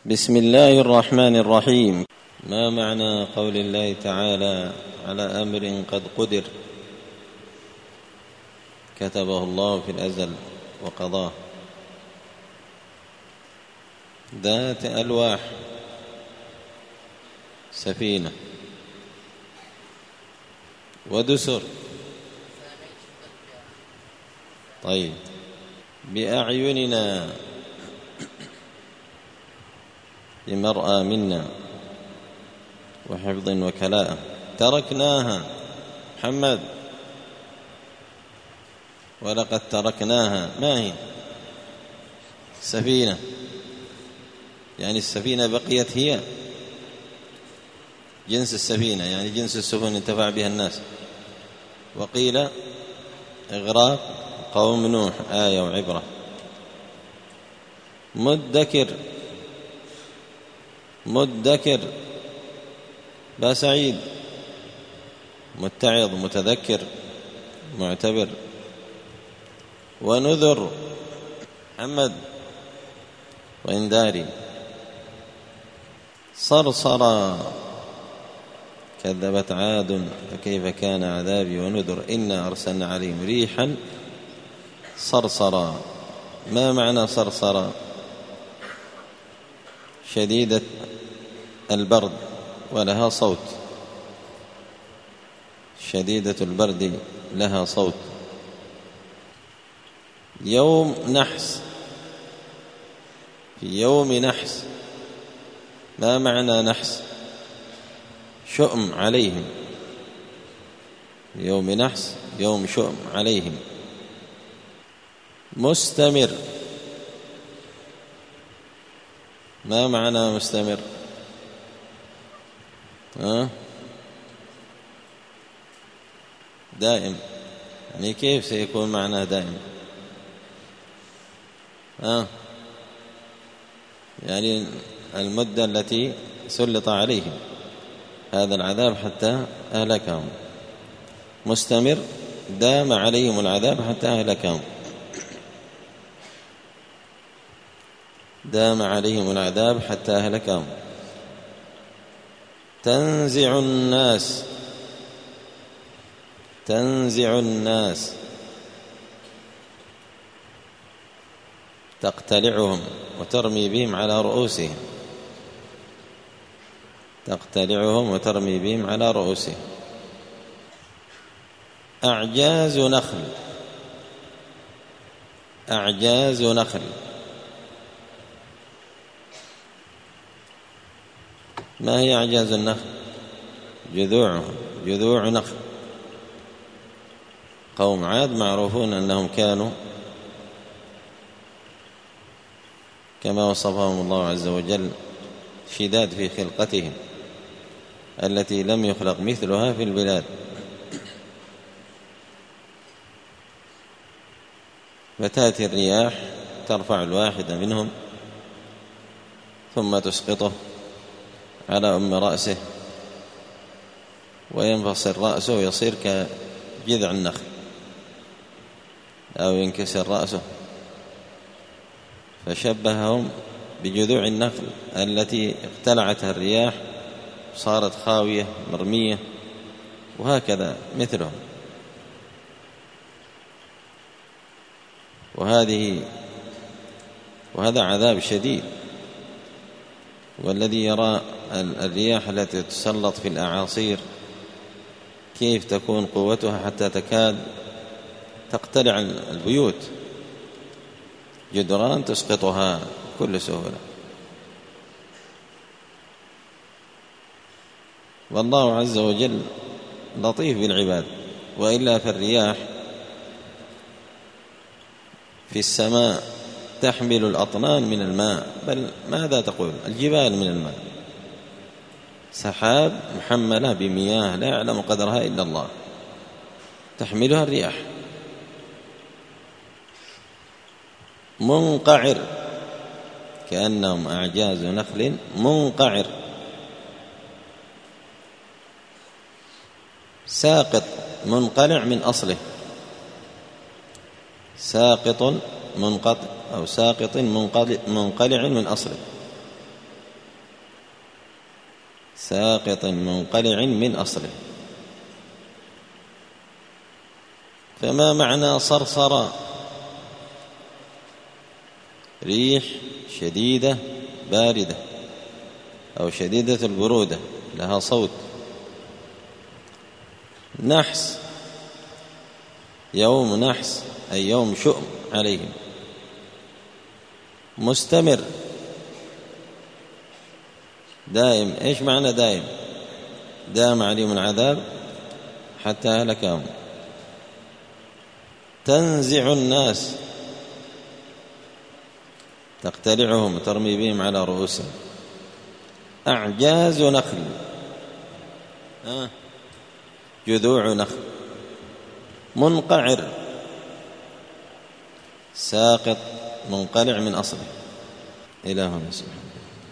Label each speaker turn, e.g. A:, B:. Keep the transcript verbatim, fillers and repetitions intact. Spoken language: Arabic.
A: بسم الله الرحمن الرحيم. ما معنى قول الله تعالى على أمر قد قدر كتبه الله في الأزل وقضاه؟ ذات ألواح، سفينة، ودسر. طيب، بأعيننا بمرأى منا وحفظ وكلاء تركناها محمد ولقد تركناها. ما هي؟ سفينة، يعني السفينة بقيت هي جنس السفينة، يعني جنس السفن انتفع بها الناس. وقيل إغراق قوم نوح آية وعبرة. مدكر، مدكر با سعيد، متعظ، متذكر، معتبر. ونذر محمد وإنذاري. صرصرا كذبت عاد فكيف كان عذابي ونذر إنا أرسلنا عليهم ريحا صرصرا. ما معنى صرصرا؟ شديدة البرد ولها صوت، شديدة البرد لها صوت. يوم نحس، في يوم نحس. ما معنى نحس؟ شؤم عليهم، يوم نحس يوم شؤم عليهم. مستمر. ما معنى مستمر؟ ها؟ دائم، يعني كيف سيكون معناه دائم؟ ها؟ يعني المدة التي سلط عليهم هذا العذاب حتى أهلكهم. مستمر، دام عليهم العذاب حتى أهلكهم، دام عليهم العذاب حتى أهلكهم. تنزع الناس، تنزع الناس. تقتلعهم وترمي بهم على رؤوسهم، تقتلعهم وترمي بهم على رؤوسهم. أعجاز نخل، أعجاز نخل. ما هي أعجاز النخل؟ جذوعه، جذوع نخل. قوم عاد معروفون أنهم كانوا كما وصفهم الله عز وجل شداد في خلقتهم التي لم يخلق مثلها في البلاد. فتأتي الرياح ترفع الواحد منهم ثم تسقطه على أم رأسه وينفصل رأسه ويصير كجذع النخل، أو ينكسر رأسه. فشبههم بجذوع النخل التي اقتلعتها الرياح صارت خاوية مرمية، وهكذا مثلهم. وهذه وهذا عذاب شديد. والذي يرى الرياح التي تسلط في الأعاصير كيف تكون قوتها حتى تكاد تقتلع البيوت، جدران تسقطها بكل سهولة. والله عز وجل لطيف بالعباد. وإلا فالرياح في السماء تحمل الأطنان من الماء، بل ماذا تقول الجبال من الماء. سحاب محملة بمياه لا يعلم قدرها إلا الله تحملها الرياح. منقعر، كأنهم أعجاز نخل منقعر. ساقط، منقلع من أصله، ساقط منقطع أو ساقط منقلع من أصله. ساقط منقلع من أصله. فما معنى صرصر؟ ريح شديدة باردة أو شديدة البرودة لها صوت. نحس، يوم نحس أي يوم شؤم عليهم. مستمر دائم. إيش معنى دائم؟ دام عليهم العذاب حتى هلكهم. تنزع الناس، تقتلعهم وترمي بهم على رؤوسهم. أعجاز نخل، آه. جذوع نخل. منقعر، ساقط منقلع من أصله. إلى هنا سبحانه.